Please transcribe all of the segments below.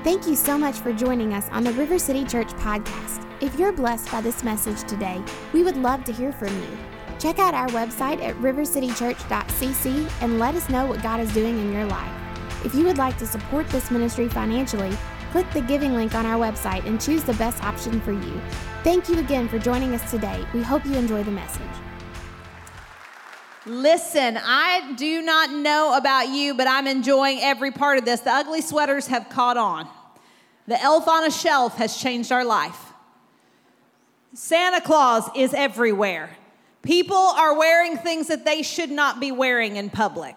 Thank you so much for joining us on the River City Church podcast. If you're blessed by this message today, we would love to hear from you. Check out our website at rivercitychurch.cc and let us know what God is doing in your life. If you would like to support this ministry financially, click the giving link on our website and choose the best option for you. Thank you again for joining us today. We hope you enjoy the message. Listen, I do not know about you, but I'm enjoying every part of this. The ugly sweaters have caught on. The elf on a shelf has changed our life. Santa Claus is everywhere. People are wearing things that they should not be wearing in public.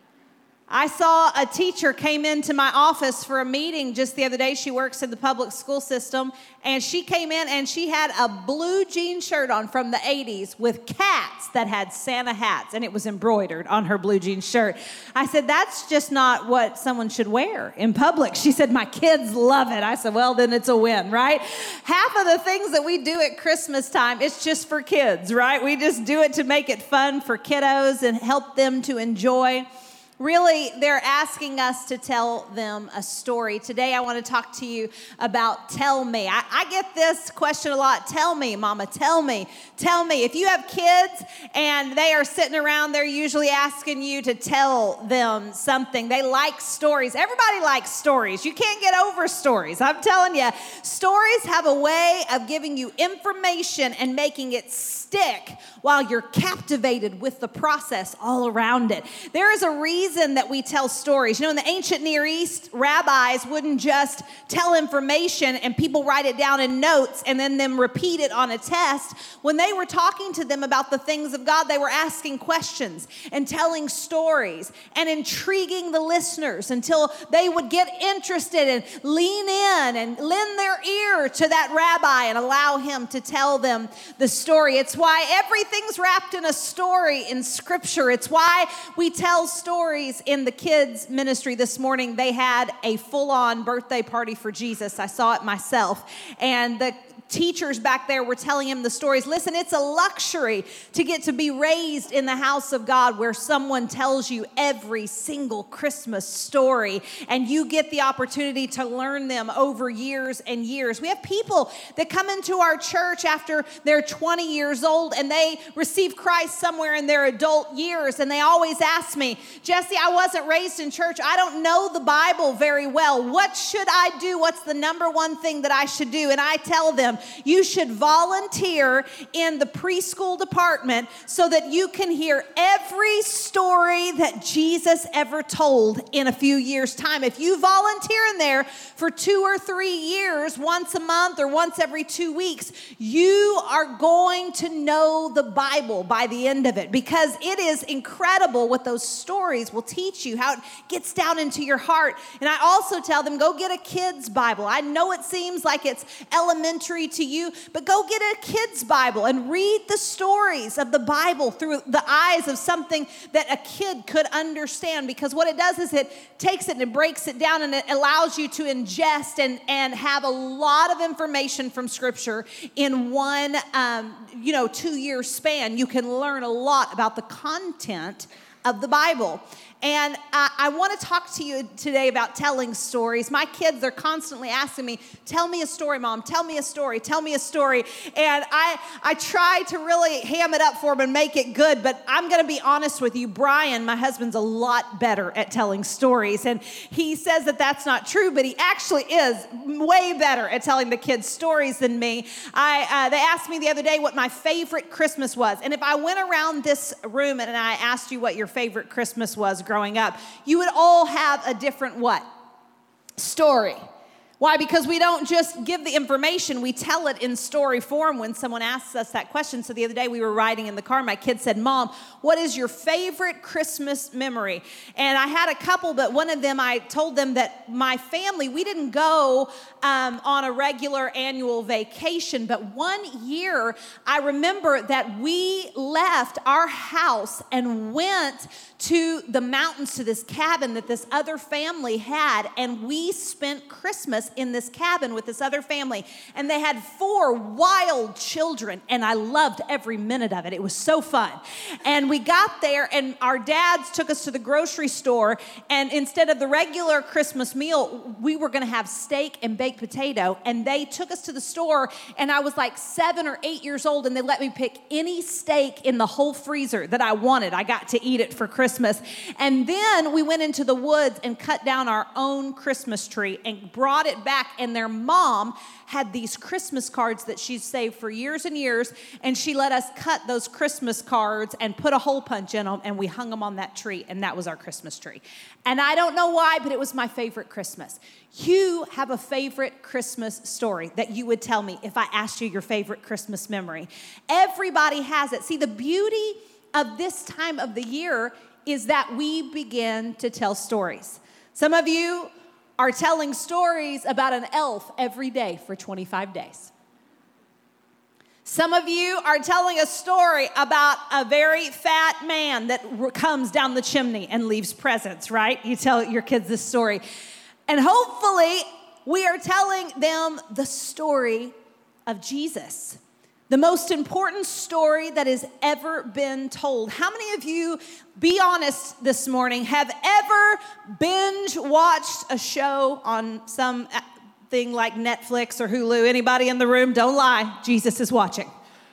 I saw a teacher came into my office for a meeting just the other day. She works in the public school system, and she came in and she had a blue jean shirt on from the 80s with cats that had Santa hats, and it was embroidered on her blue jean shirt. I said, that's just not what someone should wear in public. She said, my kids love it. I said, well, then it's a win, right? Half of the things that we do at Christmas time, it's just for kids, right? We just do it to make it fun for kiddos and help them to enjoy. Really, they're asking us to tell them a story. Today, I want to talk to you about tell me. I get this question a lot. Tell me, Mama, tell me. Tell me. If you have kids and they are sitting around, they're usually asking you to tell them something. They like stories. Everybody likes stories. You can't get over stories. I'm telling you, stories have a way of giving you information and making it stick while you're captivated with the process all around it. There is a reason that we tell stories. You know, in the ancient Near East, rabbis wouldn't just tell information and people write it down in notes and then them repeat it on a test. When they were talking to them about the things of God, they were asking questions and telling stories and intriguing the listeners until they would get interested and lean in and lend their ear to that rabbi and allow him to tell them the story. It's why everything's wrapped in a story in Scripture. It's why we tell stories in the kids' ministry this morning. They had a full-on birthday party for Jesus. I saw it myself. And the teachers back there were telling him the stories. Listen, it's a luxury to get to be raised in the house of God where someone tells you every single Christmas story and you get the opportunity to learn them over years and years. We have people that come into our church after they're 20 years old and they receive Christ somewhere in their adult years, and they always ask me, Jesse, I wasn't raised in church. I don't know the Bible very well. What should I do? What's the number one thing that I should do? And I tell them, you should volunteer in the preschool department so that you can hear every story that Jesus ever told in a few years' time. If you volunteer in there for 2 or 3 years, once a month or once every 2 weeks, you are going to know the Bible by the end of it, because it is incredible what those stories will teach you, how it gets down into your heart. And I also tell them, go get a kid's Bible. I know it seems like it's elementary to you, but go get a kid's Bible and read the stories of the Bible through the eyes of something that a kid could understand, because what it does is it takes it and it breaks it down and it allows you to ingest and have a lot of information from Scripture in one 2-year span. You can learn a lot about the content of the Bible. And I want to talk to you today about telling stories. My kids, they're constantly asking me, tell me a story, Mom, tell me a story, tell me a story. And I try to really ham it up for them and make it good, but I'm going to be honest with you. Brian, my husband's a lot better at telling stories. And he says that that's not true, but he actually is way better at telling the kids stories than me. They asked me the other day what my favorite Christmas was. And if I went around this room and I asked you what your favorite Christmas was growing up, you would all have a different what? Story. Why? Because we don't just give the information, we tell it in story form when someone asks us that question. So the other day we were riding in the car, my kid said, Mom, what is your favorite Christmas memory? And I had a couple, but one of them, I told them that my family, we didn't go on a regular annual vacation, but one year I remember that we left our house and went to the mountains to this cabin that this other family had, and we spent Christmas Christmas in this cabin with this other family. And they had 4 wild children, and I loved every minute of it. It was so fun. And we got there, and our dads took us to the grocery store, and instead of the regular Christmas meal, we were going to have steak and baked potato. And they took us to the store, and I was like 7 or 8 years old, and they let me pick any steak in the whole freezer that I wanted. I got to eat it for Christmas. And then we went into the woods and cut down our own Christmas tree and brought it back. And their mom had these Christmas cards that she'd saved for years and years. And she let us cut those Christmas cards and put a hole punch in them. And we hung them on that tree. And that was our Christmas tree. And I don't know why, but it was my favorite Christmas. You have a favorite Christmas story that you would tell me if I asked you your favorite Christmas memory. Everybody has it. See, the beauty of this time of the year is that we begin to tell stories. Some of you are telling stories about an elf every day for 25 days. Some of you are telling a story about a very fat man that comes down the chimney and leaves presents, right? You tell your kids this story. And hopefully, we are telling them the story of Jesus. The most important story that has ever been told. How many of you, be honest this morning, have ever binge watched a show on some thing like Netflix or Hulu? Anybody in the room? Don't lie. Jesus is watching.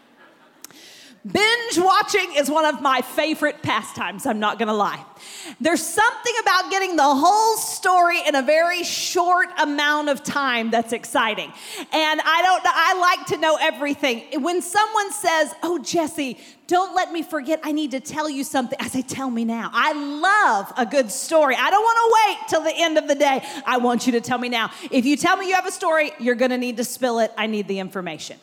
Binge watching is one of my favorite pastimes, I'm not gonna lie. There's something about getting the whole story in a very short amount of time that's exciting. And I like to know everything. When someone says, oh, Jesse, don't let me forget, I need to tell you something, I say, tell me now. I love a good story. I don't wanna wait till the end of the day. I want you to tell me now. If you tell me you have a story, you're gonna need to spill it. I need the information.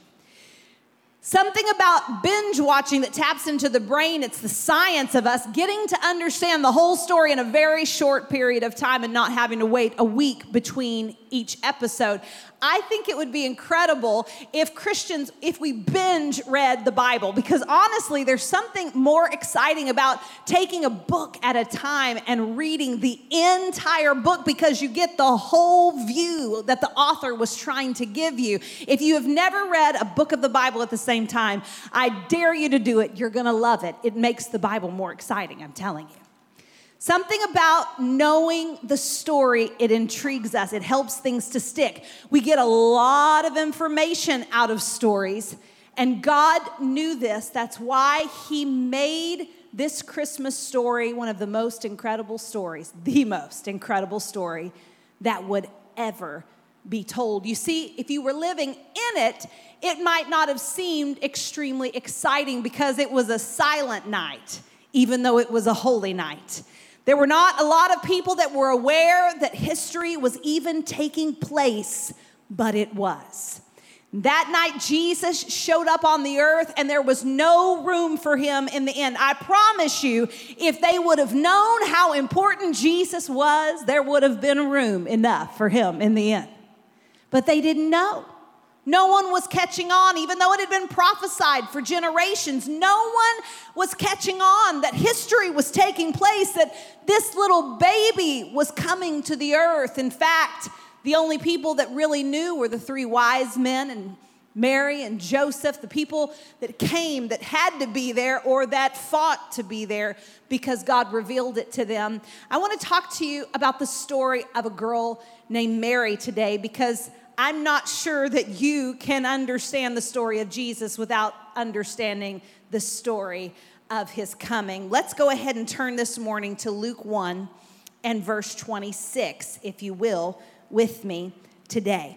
Something about binge watching that taps into the brain, it's the science of us getting to understand the whole story in a very short period of time and not having to wait a week between each episode. I think it would be incredible if Christians, if we binge read the Bible, because honestly, there's something more exciting about taking a book at a time and reading the entire book because you get the whole view that the author was trying to give you. If you have never read a book of the Bible at the same time, I dare you to do it. You're going to love it. It makes the Bible more exciting, I'm telling you. Something about knowing the story, it intrigues us. It helps things to stick. We get a lot of information out of stories, and God knew this. That's why He made this Christmas story one of the most incredible stories, the most incredible story that would ever be told. You see, if you were living in it, it might not have seemed extremely exciting because it was a silent night, even though it was a holy night. There were not a lot of people that were aware that history was even taking place, but it was. That night, Jesus showed up on the earth, and there was no room for Him in the end. I promise you, if they would have known how important Jesus was, there would have been room enough for Him in the end. But they didn't know. No one was catching on, even though it had been prophesied for generations. No one was catching on that history was taking place, that this little baby was coming to the earth. In fact, the only people that really knew were the 3 wise men and Mary and Joseph, the people that came, that had to be there or that fought to be there because God revealed it to them. I want to talk to you about the story of a girl named Mary today, because I'm not sure that you can understand the story of Jesus without understanding the story of His coming. Let's go ahead and turn this morning to Luke 1 and verse 26, if you will, with me today.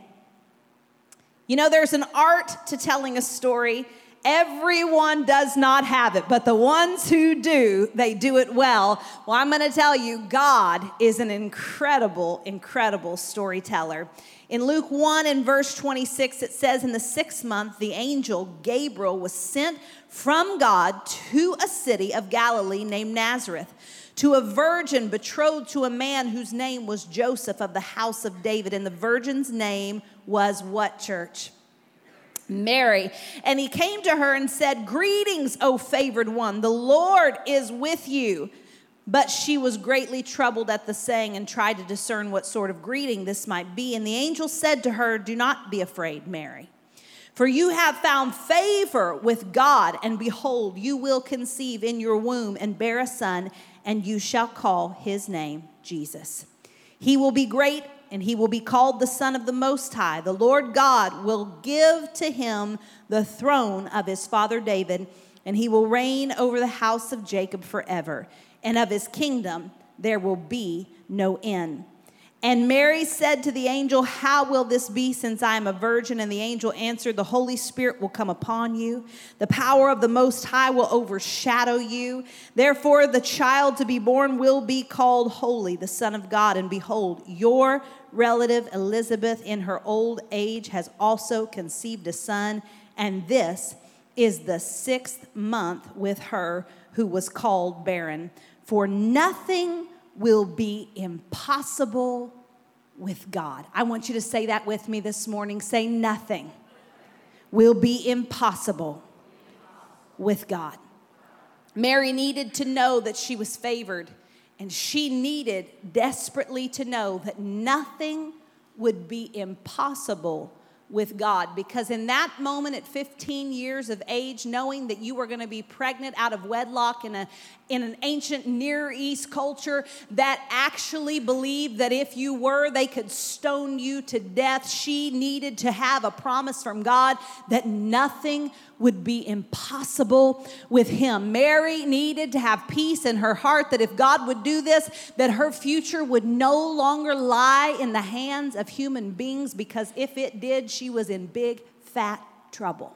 You know, there's an art to telling a story. Everyone does not have it, but the ones who do, they do it well. Well, I'm going to tell you, God is an incredible, incredible storyteller. In Luke 1 and verse 26, it says, in the 6th month, the angel Gabriel was sent from God to a city of Galilee named Nazareth, to a virgin betrothed to a man whose name was Joseph of the house of David. And the virgin's name was what, church? Mary. And he came to her and said, greetings, O favored one, the Lord is with you. But she was greatly troubled at the saying and tried to discern what sort of greeting this might be. And the angel said to her, "Do not be afraid, Mary, for you have found favor with God, and behold, you will conceive in your womb and bear a son, and you shall call his name Jesus. He will be great, and he will be called the Son of the Most High. The Lord God will give to him the throne of his father David, and he will reign over the house of Jacob forever. And of his kingdom there will be no end." And Mary said to the angel, "How will this be, since I am a virgin?" And the angel answered, "The Holy Spirit will come upon you. The power of the Most High will overshadow you. Therefore, the child to be born will be called Holy, the Son of God. And behold, your relative Elizabeth in her old age has also conceived a son. And this is the 6th month with her who was called barren. For nothing will be impossible with God." I want you to say that with me this morning. Say, nothing will be impossible with God. Mary needed to know that she was favored, and she needed desperately to know that nothing would be impossible with God, because in that moment at 15 years of age, knowing that you were going to be pregnant out of wedlock in an ancient Near East culture that actually believed that if you were, they could stone you to death, she needed to have a promise from God that nothing would be impossible with him. Mary needed to have peace in her heart that if God would do this, that her future would no longer lie in the hands of human beings, because if it did, she was in big, fat trouble.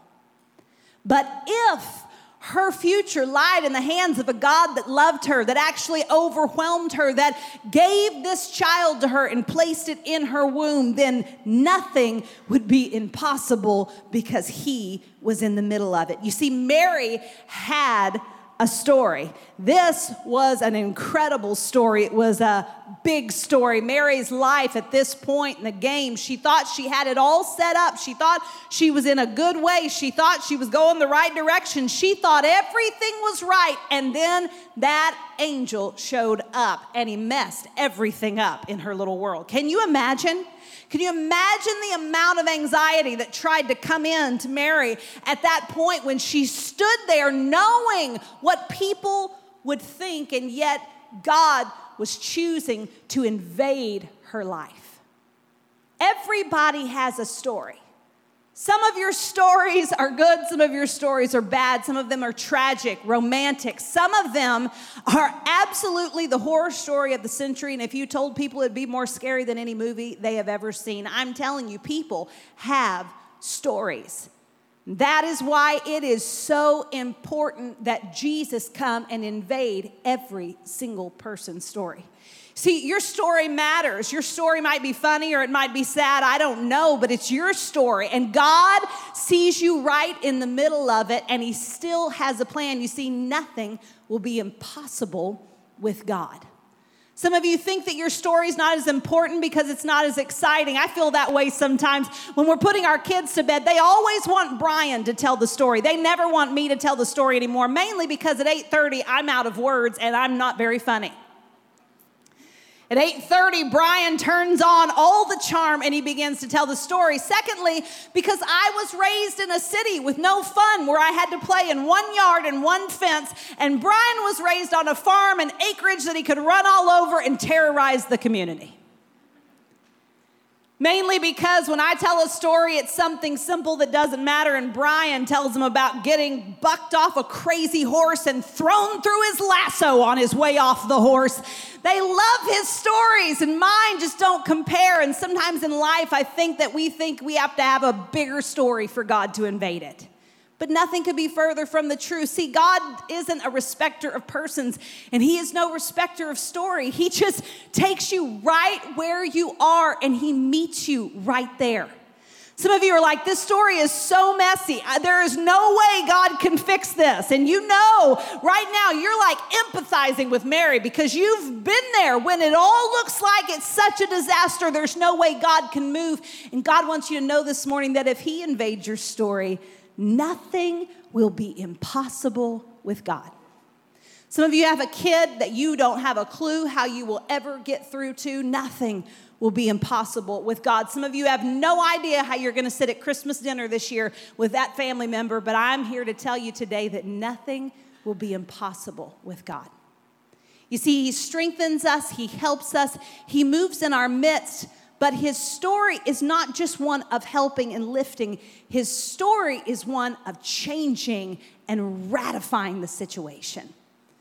But if her future lied in the hands of a God that loved her, that actually overwhelmed her, that gave this child to her and placed it in her womb, then nothing would be impossible because he was in the middle of it. You see, Mary had a story. This was an incredible story. It was a big story. Mary's life at this point in the game, she thought she had it all set up. She thought she was in a good way. She thought she was going the right direction. She thought everything was right. And then that angel showed up and he messed everything up in her little world. Can you imagine? Can you imagine the amount of anxiety that tried to come in to Mary at that point when she stood there knowing what people would think, and yet God was choosing to invade her life? Everybody has a story. Some of your stories are good, some of your stories are bad, some of them are tragic, romantic. Some of them are absolutely the horror story of the century, and if you told people it'd be more scary than any movie they have ever seen. I'm telling you, people have stories. That is why it is so important that Jesus come and invade every single person's story. See, your story matters. Your story might be funny or it might be sad. I don't know, but it's your story. And God sees you right in the middle of it, and he still has a plan. You see, nothing will be impossible with God. Some of you think that your story is not as important because it's not as exciting. I feel that way sometimes when we're putting our kids to bed. They always want Brian to tell the story. They never want me to tell the story anymore, mainly because at 8:30, I'm out of words and I'm not very funny. At 8:30, Brian turns on all the charm and he begins to tell the story. Secondly, because I was raised in a city with no fun, where I had to play in one yard and one fence, and Brian was raised on a farm and acreage that he could run all over and terrorize the community. Mainly because when I tell a story, it's something simple that doesn't matter, and Brian tells them about getting bucked off a crazy horse and thrown through his lasso on his way off the horse. They love his stories, and mine just don't compare. And sometimes in life, I think we have to have a bigger story for God to invade it. But nothing could be further from the truth. See, God isn't a respecter of persons, and he is no respecter of story. He just takes you right where you are, and he meets you right there. Some of you are like, this story is so messy. There is no way God can fix this. And you know, right now, you're like empathizing with Mary because you've been there when it all looks like it's such a disaster. There's no way God can move. And God wants you to know this morning that if he invades your story, nothing will be impossible with God. Some of you have a kid that you don't have a clue how you will ever get through to. Nothing will be impossible with God. Some of you have no idea how you're going to sit at Christmas dinner this year with that family member, but I'm here to tell you today that nothing will be impossible with God. You see, he strengthens us, he helps us, he moves in our midst, but his story is not just one of helping and lifting. His story is one of changing and ratifying the situation.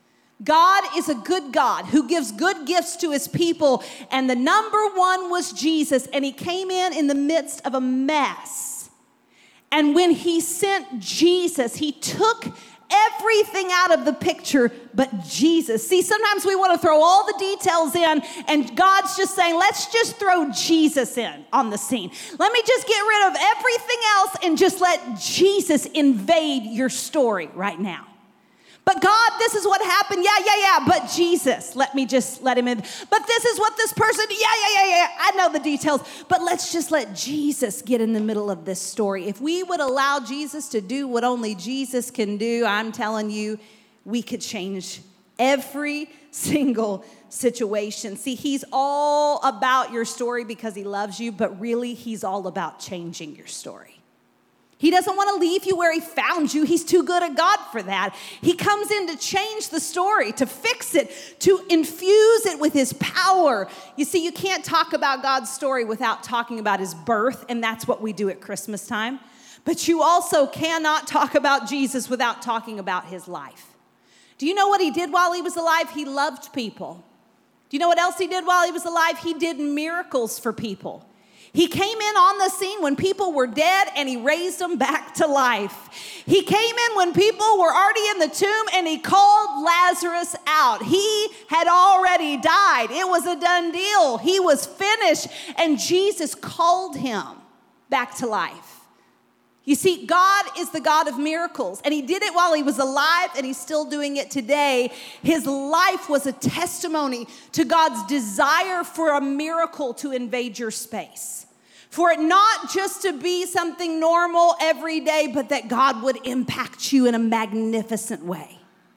God is a good God who gives good gifts to his people, and the number one was Jesus, and he came in the midst of a mess. And when he sent Jesus, he took everything out of the picture but Jesus. See, sometimes we want to throw all the details in, and God's just saying, let's just throw Jesus in on the scene. Let me just get rid of everything else and just let Jesus invade your story right now. But God, this is what happened. Yeah. But Jesus, let him in. But this is what this person, yeah. I know the details. But let's just let Jesus get in the middle of this story. If we would allow Jesus to do what only Jesus can do, I'm telling you, we could change every single situation. See, he's all about your story because he loves you, but really he's all about changing your story. He doesn't want to leave you where he found you. He's too good a God for that. He comes in to change the story, to fix it, to infuse it with his power. You see, you can't talk about God's story without talking about his birth, and that's what we do at Christmas time. But you also cannot talk about Jesus without talking about his life. Do you know what he did while he was alive? He loved people. Do you know what else he did while he was alive? He did miracles for people. He came in on the scene when people were dead, and he raised them back to life. He came in when people were already in the tomb, and he called Lazarus out. He had already died. It was a done deal. He was finished, and Jesus called him back to life. You see, God is the God of miracles, and he did it while he was alive, and he's still doing it today. His life was a testimony to God's desire for a miracle to invade your space. For it not just to be something normal every day, but that God would impact you in a magnificent way.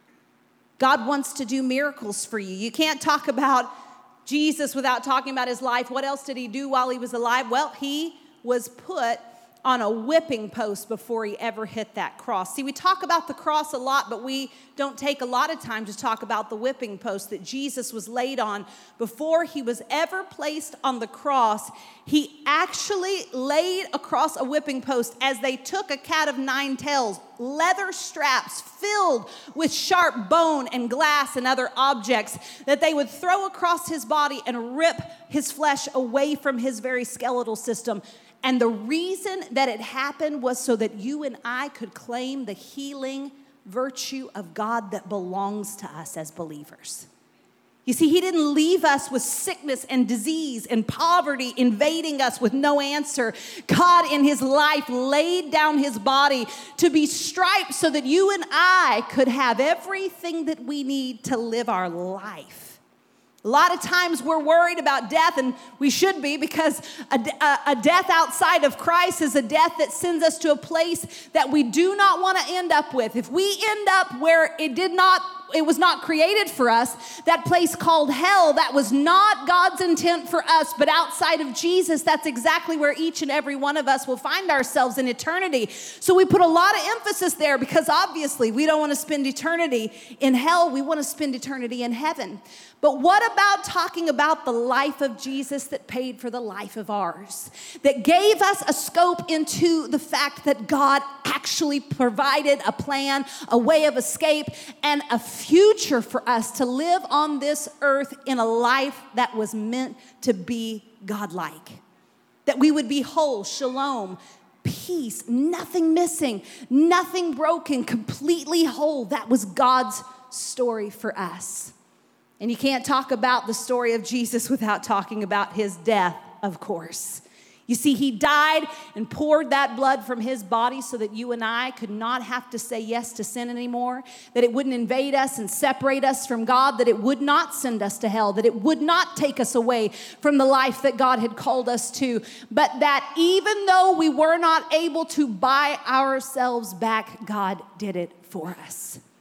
God wants to do miracles for you. You can't talk about Jesus without talking about his life. What else did he do while he was alive? Well, he was put on a whipping post before he ever hit that cross. See, we talk about the cross a lot, but we don't take a lot of time to talk about the whipping post that Jesus was laid on before he was ever placed on the cross. He actually laid across a whipping post as they took a cat of nine tails, leather straps filled with sharp bone and glass and other objects that they would throw across his body and rip his flesh away from his very skeletal system. And the reason that it happened was so that you and I could claim the healing virtue of God that belongs to us as believers. You see, he didn't leave us with sickness and disease and poverty invading us with no answer. God in his life laid down his body to be striped so that you and I could have everything that we need to live our life. A lot of times we're worried about death, and we should be, because a death outside of Christ is a death that sends us to a place that we do not want to end up with. If we end up where it was not created for us, that place called hell, that was not God's intent for us, but outside of Jesus, that's exactly where each and every one of us will find ourselves in eternity. So we put a lot of emphasis there because obviously we don't want to spend eternity in hell. We want to spend eternity in heaven. But what about talking about the life of Jesus that paid for the life of ours, that gave us a scope into the fact that God actually provided a plan, a way of escape, and a future for us to live on this earth in a life that was meant to be godlike, that we would be whole, shalom, peace, nothing missing, nothing broken, completely whole. That was God's story for us. And you can't talk about the story of Jesus without talking about his death, of course. You see, he died and poured that blood from his body so that you and I could not have to say yes to sin anymore, that it wouldn't invade us and separate us from God, that it would not send us to hell, that it would not take us away from the life that God had called us to, but that even though we were not able to buy ourselves back, God did it for us.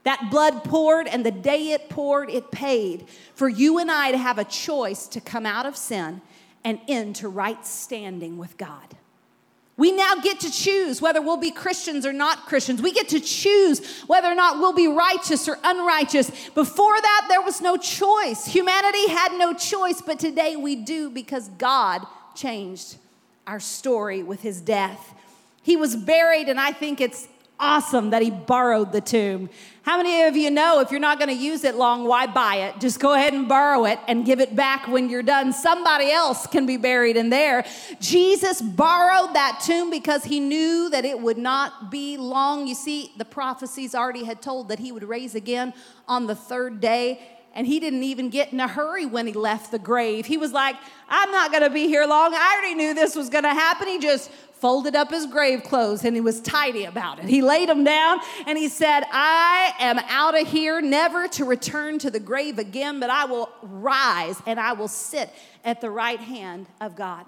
That blood poured, and the day it poured, it paid for you and I to have a choice to come out of sin and into right standing with God. We now get to choose whether we'll be Christians or not Christians. We get to choose whether or not we'll be righteous or unrighteous. Before that, there was no choice. Humanity had no choice, but today we do because God changed our story with his death. He was buried, and I think it's awesome that he borrowed the tomb. How many of you know if you're not going to use it long, why buy it? Just go ahead and borrow it and give it back when you're done. Somebody else can be buried in there. Jesus borrowed that tomb because he knew that it would not be long. You see, the prophecies already had told that he would rise again on the third day. And he didn't even get in a hurry when he left the grave. He was like, I'm not going to be here long. I already knew this was going to happen. He just folded up his grave clothes, and he was tidy about it. He laid them down, and he said, I am out of here, never to return to the grave again, but I will rise, and I will sit at the right hand of God.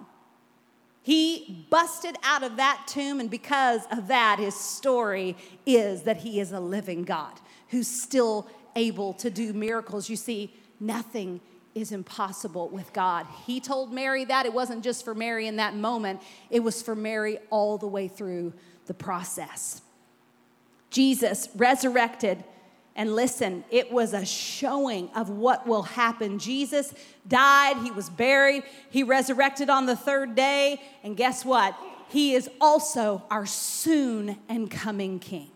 He busted out of that tomb, and because of that, his story is that he is a living God who's still able to do miracles. You see, nothing is impossible with God. He told Mary that. It wasn't just for Mary in that moment. It was for Mary all the way through the process. Jesus resurrected, and listen, it was a showing of what will happen. Jesus died, he was buried, he resurrected on the third day, and guess what? He is also our soon and coming King.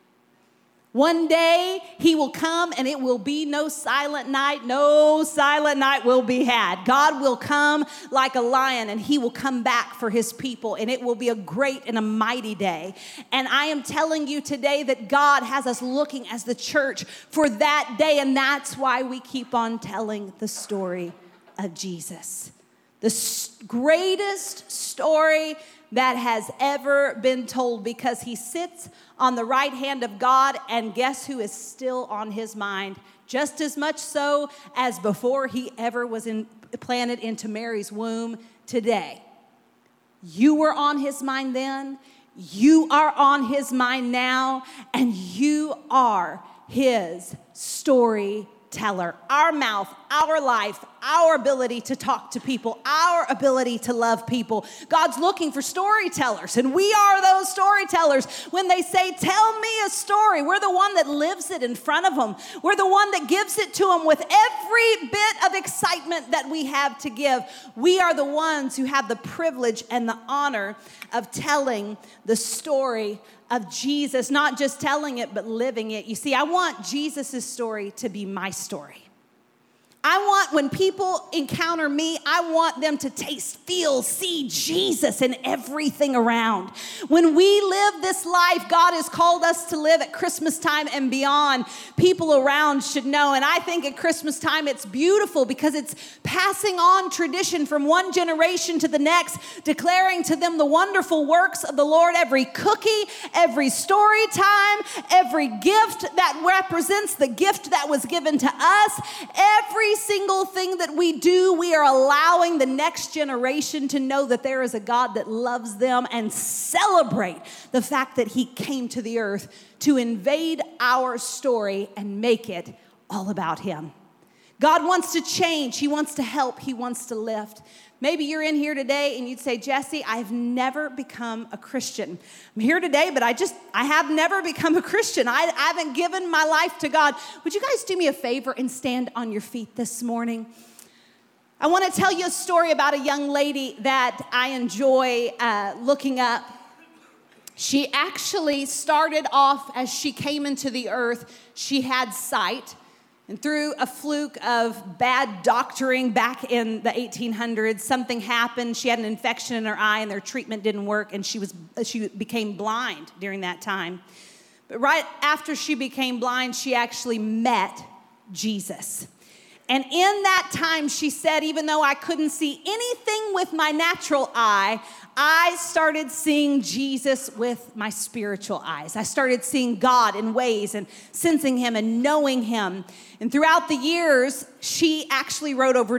One day he will come, and it will be no silent night. No silent night will be had. God will come like a lion, and he will come back for his people, and it will be a great and a mighty day. And I am telling you today that God has us looking as the church for that day, and that's why we keep on telling the story of Jesus. The greatest story that has ever been told, because he sits on the right hand of God, and guess who is still on his mind? Just as much so as before he ever was planted into Mary's womb today. You were on his mind then, you are on his mind now, and you are his storyteller. Our mouth, our life, our ability to talk to people, our ability to love people. God's looking for storytellers, and we are those storytellers. When they say, tell me a story, we're the one that lives it in front of them. We're the one that gives it to them with every bit of excitement that we have to give. We are the ones who have the privilege and the honor of telling the story of Jesus, not just telling it, but living it. You see, I want Jesus' story to be my story. I want, when people encounter me, I want them to taste, feel, see Jesus in everything around. When we live this life God has called us to live at Christmas time and beyond, people around should know. And I think at Christmas time it's beautiful because it's passing on tradition from one generation to the next, declaring to them the wonderful works of the Lord. Every cookie, every story time, every gift that represents the gift that was given to us, every single thing that we do, we are allowing the next generation to know that there is a God that loves them and celebrate the fact that he came to the earth to invade our story and make it all about him. God wants to change. He wants to help. He wants to lift. Maybe you're in here today and you'd say, Jesse, I've never become a Christian. I'm here today, but I have never become a Christian. I haven't given my life to God. Would you guys do me a favor and stand on your feet this morning? I want to tell you a story about a young lady that I enjoy looking up. She actually started off as she came into the earth. She had sight. And through a fluke of bad doctoring back in the 1800s, something happened. She had an infection in her eye, and their treatment didn't work, and she became blind during that time. But right after she became blind, she actually met Jesus. And in that time, she said, even though I couldn't see anything with my natural eye, I started seeing Jesus with my spiritual eyes. I started seeing God in ways and sensing him and knowing him. And throughout the years, she actually wrote over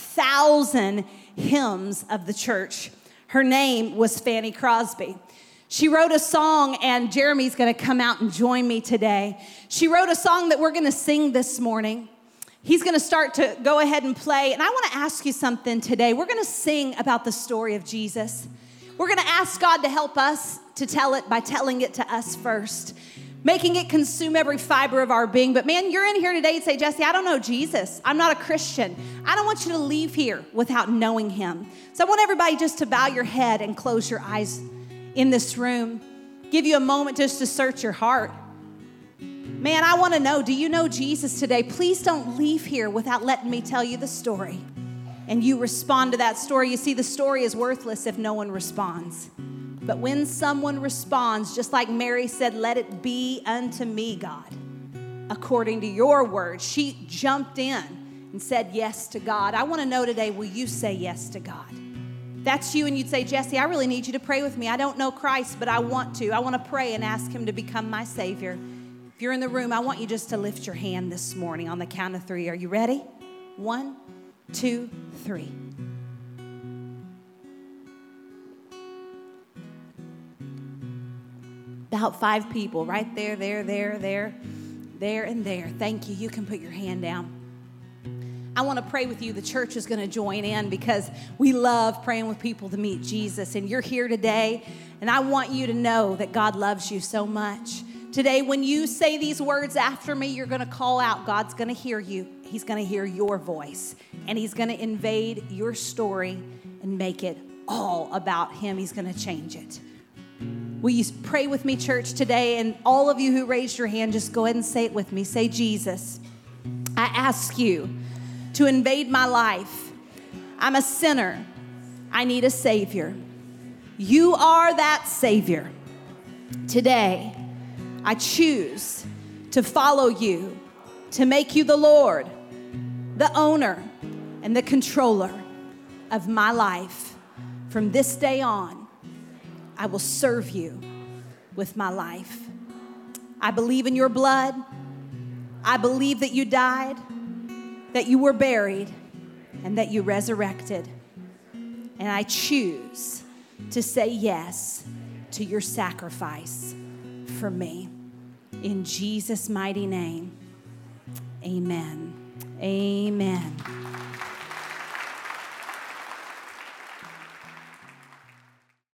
9,000 hymns of the church. Her name was Fanny Crosby. She wrote a song, and Jeremy's going to come out and join me today. She wrote a song that we're going to sing this morning. He's going to start to go ahead and play. And I want to ask you something today. We're going to sing about the story of Jesus. We're going to ask God to help us to tell it by telling it to us first, making it consume every fiber of our being. But man, you're in here today and say, Jesse, I don't know Jesus. I'm not a Christian. I don't want you to leave here without knowing him. So I want everybody just to bow your head and close your eyes in this room. Give you a moment just to search your heart. Man, I want to know, do you know Jesus today? Please don't leave here without letting me tell you the story. And you respond to that story. You see, the story is worthless if no one responds. But when someone responds, just like Mary said, let it be unto me, God, according to your word. She jumped in and said yes to God. I want to know today, will you say yes to God? That's you, and you'd say, Jesse, I really need you to pray with me. I don't know Christ, but I want to. I want to pray and ask him to become my Savior. If you're in the room, I want you just to lift your hand this morning on the count of 3. Are you ready? 1, 2, 3. About 5 people right there, there, and there. Thank you. You can put your hand down. I want to pray with you. The church is going to join in because we love praying with people to meet Jesus. And you're here today, and I want you to know that God loves you so much. Today, when you say these words after me, you're going to call out. God's going to hear you. He's going to hear your voice, and he's going to invade your story and make it all about him. He's going to change it. Will you pray with me, church, today? And all of you who raised your hand, just go ahead and say it with me. Say, Jesus, I ask you to invade my life. I'm a sinner. I need a Savior. You are that Savior. Today, I choose to follow you, to make you the Lord, the owner, and the controller of my life. From this day on, I will serve you with my life. I believe in your blood. I believe that you died, that you were buried, and that you resurrected. And I choose to say yes to your sacrifice for me. In Jesus' mighty name, amen. Amen.